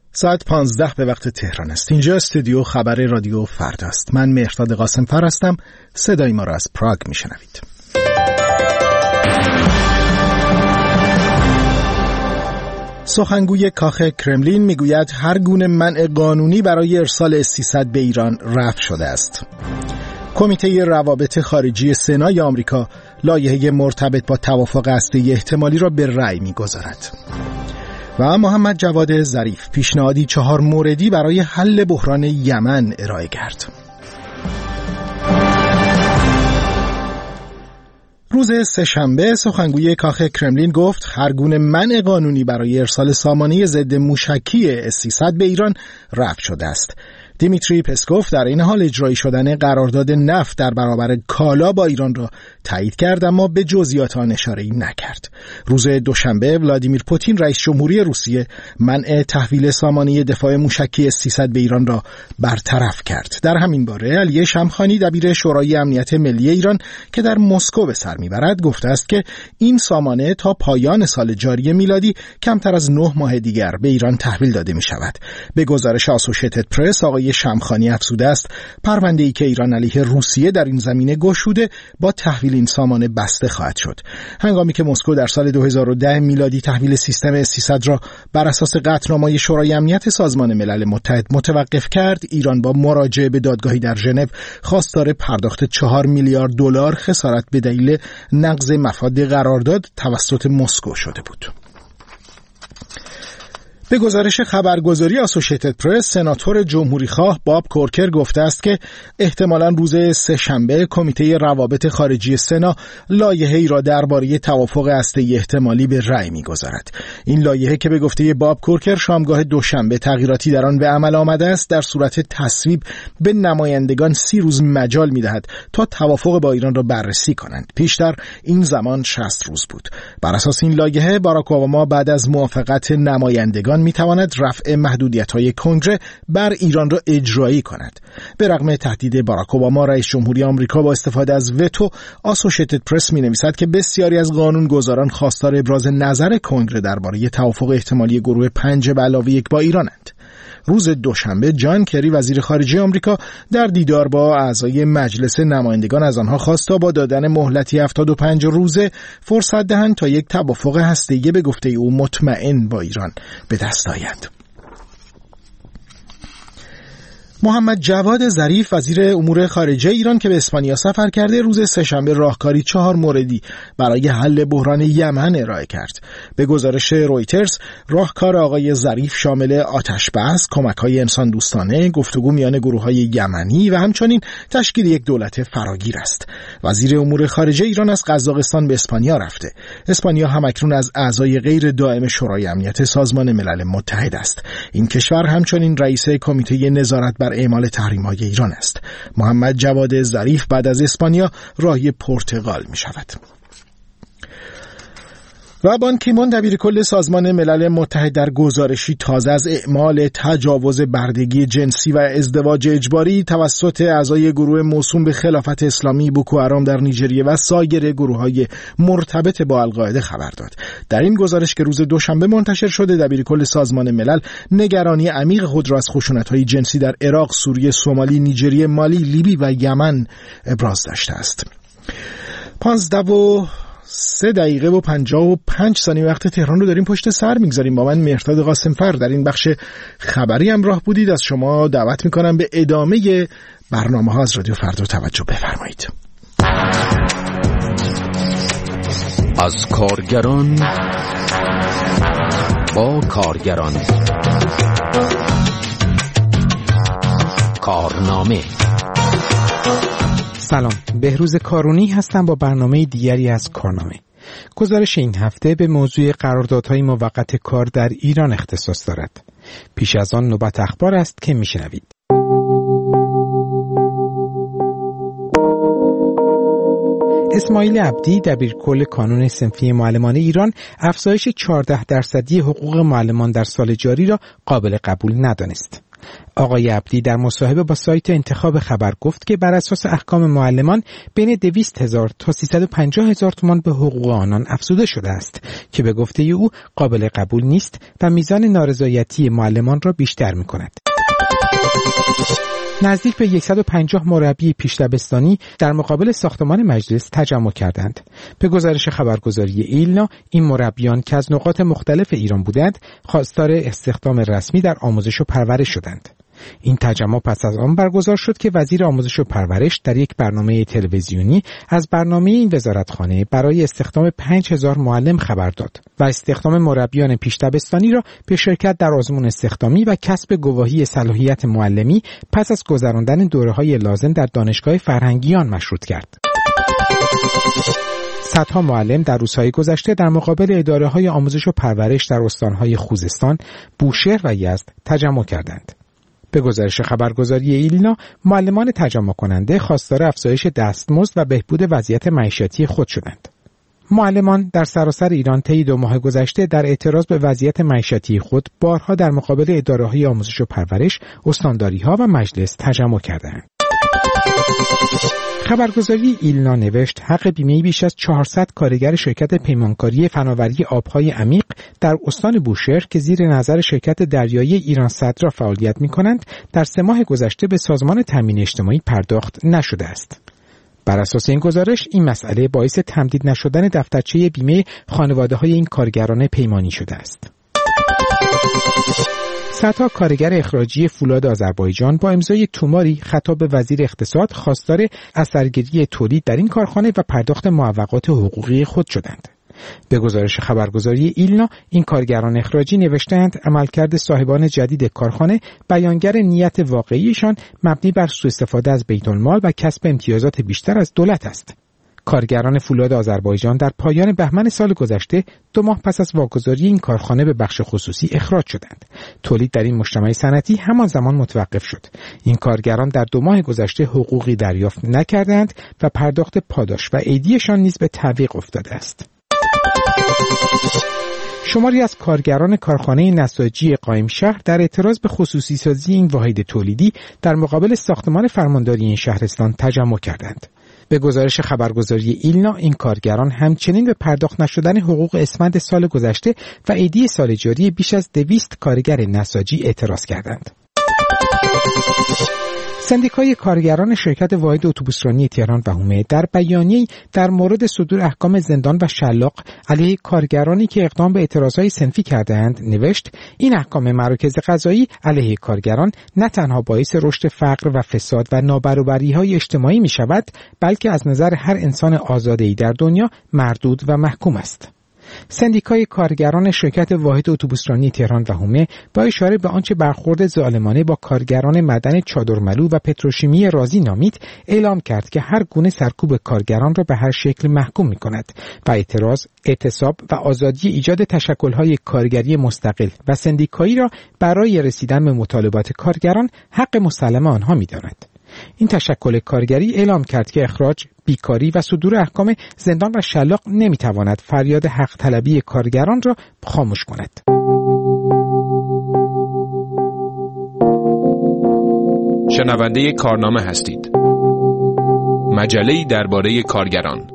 ساعت 15 به وقت تهران است. اینجا استودیو خبر رادیو فردا است. من مهرداد قاسم‌فر هستم. صدای ما را از پراگ میشنوید. سخنگوی کاخ کرملین میگوید هر گونه منع قانونی برای ارسال S-300 به ایران رفع شده است. کمیته روابط خارجی سنای آمریکا لایحه مرتبط با توافق هسته‌ای احتمالی را به رأی می‌گذارد. و محمد جواد ظریف پیشنهادی 4 موردی برای حل بحران یمن ارائه کرد. روز سه‌شنبه سخنگوی کاخ کرملین گفت هر گونه منع قانونی برای ارسال سامانه ضد موشکی S-300 به ایران رفع شده است. دیمیتری پسکوف در این حال اجرایی شدن قرارداد نفت در برابر کالا با ایران را تایید کرد، اما به جزئیات آن اشاره‌ای نکرد. روز دوشنبه ولادیمیر پوتین رئیس جمهوری روسیه منع تحویل سامانه دفاع موشکی S-300 به ایران را برطرف کرد. در همین باره علی شمخانی دبیر شورای امنیت ملی ایران که در مسکو به سر میبرد گفته است که این سامانه تا پایان سال جاری میلادی کمتر از 9 ماه دیگر به ایران تحویل داده می شود. به گزارش آسوشیتد پرس آقای شمخانی افزوده است پرونده‌ای که ایران علیه روسیه در این زمینه گشوده با تحویل این سامانه بسته خواهد شد. هنگامی که مسکو در سال 2010 میلادی تحویل سیستم S-300 را بر اساس قطعنامه شورای امنیت سازمان ملل متحد متوقف کرد، ایران با مراجعه به دادگاهی در ژنو خواستار پرداخت 4 میلیارد دلار خسارت به دلیل نقض مفاد قرارداد توسط مسکو شده بود. به گزارش خبرگزاری آسوشیتد پرس، سناتور جمهوریخواه باب کورکر گفته است که احتمالاً روز سه‌شنبه کمیته روابط خارجی سنا لایحه‌ای را درباره توافق هسته‌ای احتمالی به رأی می‌گذارد. این لایحه که به گفته باب کورکر شامگاه دوشنبه تغییراتی در آن به عمل آمده است، در صورت تصویب به نمایندگان 30 روز مجال می‌دهد تا توافق با ایران را بررسی کنند. پیشتر این زمان 60 روز بود. بر اساس این لایحه باراک اوباما بعد از موافقت نمایندگان میتواند رفع محدودیت‌های کنگره بر ایران را اجرایی کند. به رغم تهدید باراک اوباما، رئیس جمهوری آمریکا با استفاده از وتو، آسوشیتد پرس می‌نویسد که بسیاری از قانونگذاران خواستار ابراز نظر کنگره درباره توافق احتمالی گروه 5+1 با ایرانند. روز دوشنبه جان کری وزیر خارجه آمریکا در دیدار با اعضای مجلس نمایندگان از آنها خواست تا با دادن مهلتی 75 روزه فرصت دهند تا یک توافق هسته‌ای به گفته او مطمئن با ایران به دست آید. محمد جواد ظریف وزیر امور خارجه ایران که به اسپانیا سفر کرده، روز سه‌شنبه راهکاری 4 موردی برای حل بحران یمن ارائه کرد. به گزارش رویترز، راهکار آقای ظریف شامل آتش بس، کمک‌های انسان دوستانه، گفتگو میان گروه‌های یمنی و همچنین تشکیل یک دولت فراگیر است. وزیر امور خارجه ایران از قزاقستان به اسپانیا رفته. اسپانیا همکنون از اعضای غیر دائم شورای امنیت سازمان ملل متحد است. این کشور همچنین رئیس کمیته نظارت بر اعمال تحریم‌های ایران است. محمد جواد ظریف بعد از اسپانیا راهی پرتغال می شود. و بان کی مون دبیر کل سازمان ملل متحد در گزارشی تازه از اعمال تجاوز بردگی جنسی و ازدواج اجباری توسط اعضای گروه موسوم به خلافت اسلامی بوکو حرام در نیجریه و سایر گروه‌های مرتبط با القاعده خبر داد. در این گزارش که روز دوشنبه منتشر شده، دبیر کل سازمان ملل نگرانی عمیق خود را از خشونت‌های جنسی در عراق، سوریه، سومالی، نیجریه، مالی، لیبی و یمن ابراز داشته است. 15:03:55 وقت تهران رو داریم پشت سر میگذاریم. با من مهرداد قاسم‌فر در این بخش خبری همراه بودید. از شما دعوت میکنم به ادامه برنامه‌ها از رادیو فردا توجه بفرمایید. از کارگران با کارگران، کارنامه. سلام، بهروز کارونی هستم با برنامه دیگری از کارنامه. گزارش این هفته به موضوع قراردادهای موقت کار در ایران اختصاص دارد. پیش از آن نوبت اخبار است که میشنوید. اسماعیل عبدی دبیرکل کانون صنفی معلمان ایران افزایش 14% حقوق معلمان در سال جاری را قابل قبول ندانست. آقای عبدی در مصاحبه با سایت انتخاب خبر گفت که بر اساس احکام معلمان بین 200,000 تا 350,000 تومان به حقوق آنان افزوده شده است که به گفته او قابل قبول نیست و میزان نارضایتی معلمان را بیشتر می‌کند. نزدیک به 150 مربی پیش دبستانی در مقابل ساختمان مجلس تجمع کردند. به گزارش خبرگزاری ایلنا، این مربیان که از نقاط مختلف ایران بودند، خواستار استخدام رسمی در آموزش و پرورش شدند. این تجمع پس از آن برگزار شد که وزیر آموزش و پرورش در یک برنامه تلویزیونی از برنامه این وزارتخانه برای استخدام 5000 معلم خبر داد و استخدام مربیان پیش دبستانی را به شرکت در آزمون استخدامی و کسب گواهی صلاحیت معلمی پس از گذراندن دوره‌های لازم در دانشگاه فرهنگیان مشروط کرد. صدها معلم در روزهای گذشته در مقابل اداره‌های آموزش و پرورش در استان‌های خوزستان، بوشهر و یزد تجمع کردند. به گزارش خبرگزاری ایلنا، معلمان تجمع کننده خواستار افزایش دستمزد و بهبود وضعیت معیشتی خود شدند. معلمان در سراسر ایران طی 2 ماه گذشته در اعتراض به وضعیت معیشتی خود بارها در مقابل اداره‌های آموزش و پرورش، استانداری‌ها و مجلس تجمع کردند. خبرگزاری ایلنا نوشت حق بیمه بیش از 400 کارگر شرکت پیمانکاری فناوری آبهای عمیق در استان بوشهر که زیر نظر شرکت دریایی ایران صدرا فعالیت می‌کنند در 3 ماه گذشته به سازمان تامین اجتماعی پرداخت نشده است. بر اساس این گزارش این مسئله باعث تمدید نشدن دفترچه بیمه خانواده‌های این کارگران پیمانی شده است. صدها کارگر اخراجی فولاد آذربایجان با امضای توماری خطاب به وزیر اقتصاد خواستار اثرگیری تولید در این کارخانه و پرداخت معوقات حقوقی خود شدند. به گزارش خبرگزاری ایلنا، این کارگران اخراجی نوشتند عملکرد صاحبان جدید کارخانه بیانگر نیت واقعیشان مبنی بر سوء استفاده از بیت المال و کسب امتیازات بیشتر از دولت است. کارگران فولاد آذربایجان در پایان بهمن سال گذشته 2 ماه پس از واگذاری این کارخانه به بخش خصوصی اخراج شدند. تولید در این مجتمع صنعتی همان زمان متوقف شد. این کارگران در 2 ماه گذشته حقوقی دریافت نکردند و پرداخت پاداش و عیدیشان نیز به تعویق افتاده است. شماری از کارگران کارخانه نساجی قائم شهر در اعتراض به خصوصی سازی این واحد تولیدی در مقابل ساختمان فرمانداری این شهرستان تجمع کردند. به گزارش خبرگزاری ایلنا، این کارگران همچنین به پرداخت نشدن حقوق اسفند سال گذشته و عیدی سال جاری بیش از 200 کارگر نساجی اعتراض کردند. سندیکای کارگران شرکت واحد اتوبوسرانی تهران و حومه در بیانیه‌ای در مورد صدور احکام زندان و شلاق علیه کارگرانی که اقدام به اعتراضهای صنفی کردند نوشت این احکام مراکز قضایی علیه کارگران نه تنها باعث رشد فقر و فساد و نابرابری‌های اجتماعی می‌شود، بلکه از نظر هر انسان آزاده‌ای در دنیا مردود و محکوم است. سندیکای کارگران شرکت واحد اتوبوسرانی تهران و حومه با اشاره به آنچه برخورد ظالمانه با کارگران معدن چادرملو و پتروشیمی رازی نامید، اعلام کرد که هر گونه سرکوب کارگران را به هر شکل محکوم می‌کند و اعتراض، اعتصاب و آزادی ایجاد تشکل‌های کارگری مستقل و سندیکایی را برای رسیدن به مطالبات کارگران حق مسلم آنها می‌داند. این تشکل کارگری اعلام کرد که اخراج، بیکاری و صدور احکام زندان و شلاق نمیتواند فریاد حق طلبی کارگران را خاموش کند. شنونده کارنامه هستید. مجله‌ای درباره کارگران.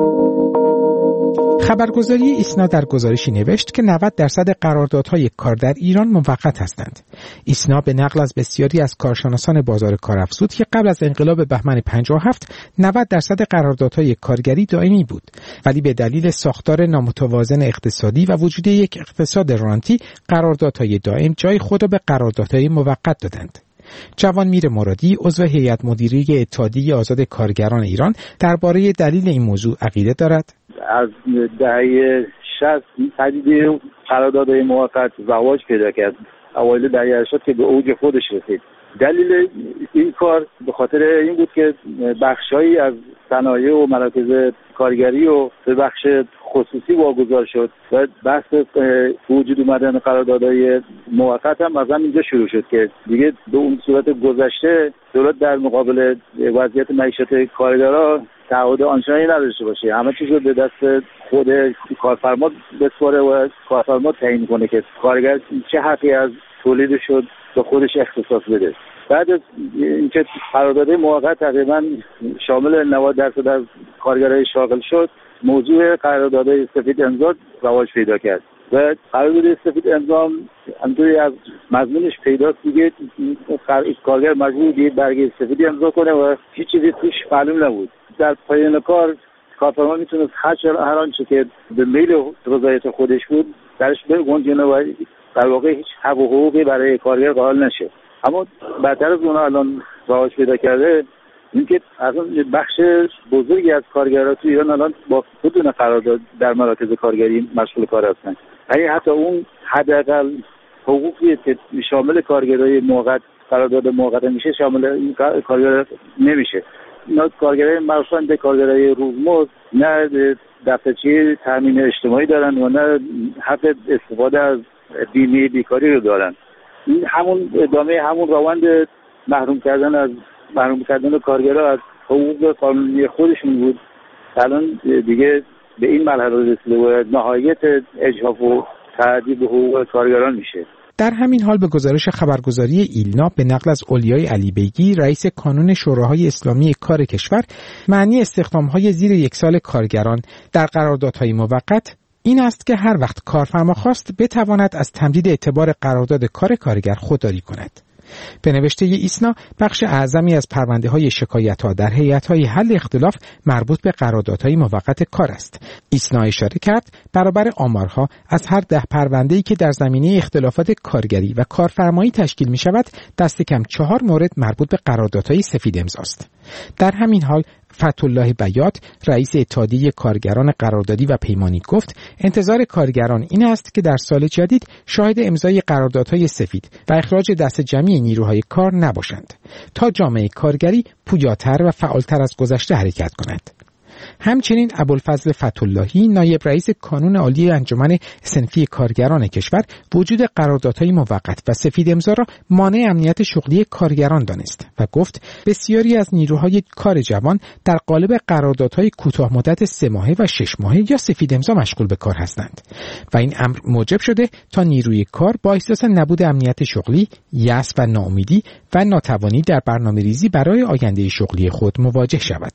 خبرگزاری ایسنا در گزارشی نوشت که 90% قراردادهای کار در ایران موقت هستند. ایسنا به نقل از بسیاری از کارشناسان بازار کار افزود که قبل از انقلاب بهمن 57 90% قراردادهای کارگری دائمی بود، ولی به دلیل ساختار نامتوازن اقتصادی و وجود یک اقتصاد رانتی قراردادهای دائم جای خود را به قراردادهای موقت دادند. جوانمیر مرادی، عضو هیئت مدیره اتحادیه آزاد کارگران ایران، درباره دلیل این موضوع عقیده دارد. از دهه 60 پدیده قراردادهای موقت رواج پیدا کرد. اوایل دهه 80 که به اوج خودش رسید. دلیل این کار به خاطر این بود که بخشایی از صنایع و مراکز کارگری و به بخش خصوصی واگذار شد و بحث وجود اومدن قراردادهای موقت هم از همینجا شروع شد که دیگه به اون صورت گذشته دولت در مقابل وضعیت معیشت کارگرها تعهد آنچنانی نداشته باشه، همه چیز رو به دست خود کارفرما بسپاره و کارفرما تعیین کنه که کارگر چه حقی از تولید شد به خودش اختصاص بده. بعد از اینکه قرارداد موقت تقریبا شامل 90% از کارگرای شاغل شد، موضوع قرارداد سفید امضا رواج پیدا کرد و قرارداد سفید امضا همونطوری از مضمونش پیداست دیگه کارگر مجبور بود برگه سفید امضا کنه و هیچ چیزی توش معلوم نبود. در پایان کار کارفرما میتونست هر آنچه که به میل رضایت خودش بود درش بگنجونه و در واقع هیچ حق و حقوقی برای کارگر قائل نشه. اما بدتر از اون الان رواج پیدا کرده اینکه اصلا بخش بزرگی از کارگران تو ایران الان با بدون قرارداد در مراکز کارگری مشغول کار هستن. یعنی حتی اون حداقل حقوقی که شامل کارگرای موقت قرارداد موقت میشه شامل این کارگر نمیشه. اینا کارگرای مرسوم به کارگرای روزمزد نه دفترچه تامین اجتماعی دارن و نه حق استفاده از بیمه بیکاری رو دارن. این همون ادامه همون روند محروم کردن کارگرها از حقوق قانونی خودشون بود. الان دیگه به این مرحله رسیده و نهایت اجحاف و تعدی به حقوق کارگران میشه. در همین حال به گزارش خبرگزاری ایلنا به نقل از اولیای علی بیگی رئیس کانون شوراهای اسلامی کار کشور، معنی استخدام‌های زیر 1 سال کارگران در قراردادهای موقت این است که هر وقت کارفرما خواست بتواند از تمدید اعتبار قرارداد کار کارگر خودداری کند. به نوشته ایسنا بخش اعظمی از پرونده‌های شکایت‌ها در هیئت‌های حل اختلاف مربوط به قراردادهای موقت کار است. ایسنا اشاره کرد برابر آمارها از هر 10 پرونده‌ای که در زمینه اختلافات کارگری و کارفرمایی تشکیل می‌شود دست کم 4 مورد مربوط به قراردادهای سفید امضاست. در همین حال فتح‌الله بیات رئیس اتحادیه کارگران قراردادی و پیمانی گفت انتظار کارگران این است که در سال جدید شاهد امضای قراردادهای سفید و اخراج دست جمعی نیروهای کار نباشند تا جامعه کارگری پویاتر و فعالتر از گذشته حرکت کند. همچنین ابوالفضل فتح‌اللهی نایب رئیس کانون عالی انجمن صنفی کارگران کشور وجود قراردادهای موقت و سفید امضا را مانع امنیت شغلی کارگران دانست و گفت بسیاری از نیروهای کار جوان در قالب قراردادهای کوتاه مدت 3 ماهه و 6 ماهه یا سفید امضا مشغول به کار هستند و این امر موجب شده تا نیروی کار با احساس نبود امنیت شغلی، یأس و ناامیدی و ناتوانی در برنامه‌ریزی برای آینده شغلی خود مواجه شود.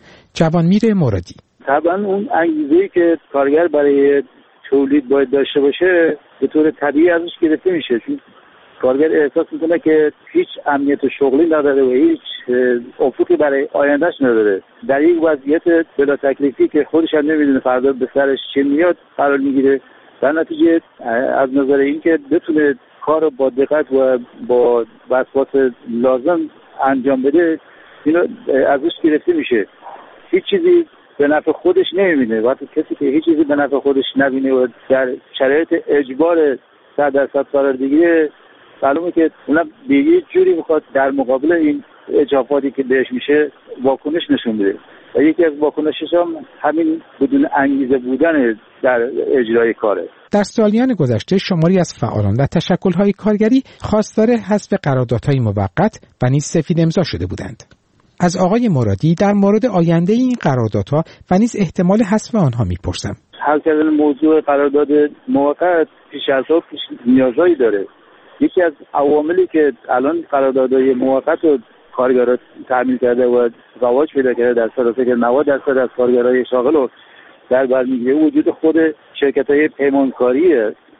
جوانمیر مرادی: طبعا اون انگیزه‌ای که کارگر برای تولید باید داشته باشه به طور طبیعی ازش گرفته میشه، چون کارگر احساس میکنه که هیچ امنیت شغلی نداره و هیچ افقی برای آیندهش نداره. در یک وضعیت بلا تکلیفی که خودش هم نمیدونه فردا به سرش چه میاد قرار میگیره. در نتیجه از نظر این که بتونه کار رو با دقت و با وسواس لازم انجام بده اینو ازش گرفته میشه. هیچ چیزی به نفع خودش نمیبینه. وقتی کسی که هیچ چیزی به نفع خودش نبینه و در شرایط اجبار 100% قرار بگیره، معلومه که اونم به یه جوری میخواد در مقابل این اجافاتی که بهش میشه واکنش نشون بده و یکی از واکنشش هم همین بدون انگیزه بودن در اجرای کاره. در سالیان گذشته شماری از فعالان و تشکل‌های کارگری خواستار حذف قراردادهای موقت و نیز سفید امضا شده بودند. از آقای مرادی در مورد آینده این قراردادها و نیز احتمال حذف آنها میپرسم. حل کردن موضوع قرارداد موقت پیش از حال نیازهایی داره. یکی از عواملی که الان قراردادهای موقت رو کارگرها تعمیل کرده و رواج پیدا کرده در سراسر که 90% از کارگرای شاغل رو در بر میگیره وجود خود شرکت‌های پیمانکاری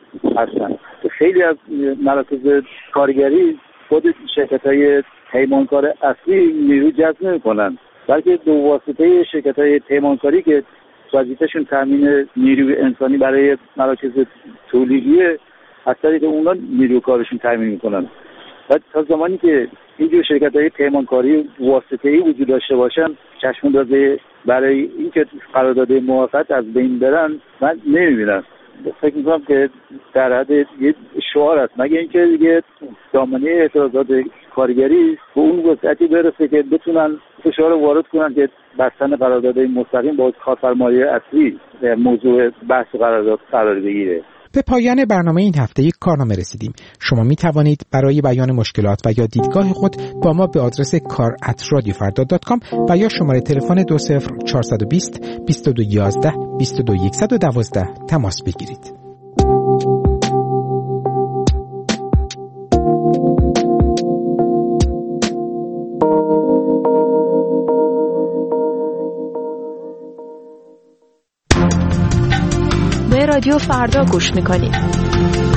هستن. خیلی از مراکز کارگری خود شرکت‌های پیمانکار اصلی نیرو جذب نمی‌کنن، بلکه به واسطه شرکت‌های پیمانکاری که وظیفه‌شون تامین نیروی انسانی برای مراکز تولیدیه از طریق اونا نیروی کارشون تامین می‌کنن. و تا زمانی که اینجور شرکت‌های پیمانکاری واسطه‌ای وجود داشته باشن چشم‌اندازی برای اینکه قرارداد موقت از بین برن من نمی‌بینم. فکر می‌کنم که در حد یه شعار است، مگه اینکه دیگه دامنه اعتراضات کارگری به اون وسعتی برسه که بتونن فشار وارد کنن که بستن قراردادهای مستقیم با کارفرمای اصلی موضوع بحث قرارداد قرار بگیره. به پایان برنامه این هفته یک کارنامه رسیدیم. شما می توانید برای بیان مشکلات و یا دیدگاه خود با ما به آدرس kar@radiofarda.com و یا شماره تلفن 20420 2211 22112 تماس بگیرید. رادیو فردا گوش میکنید.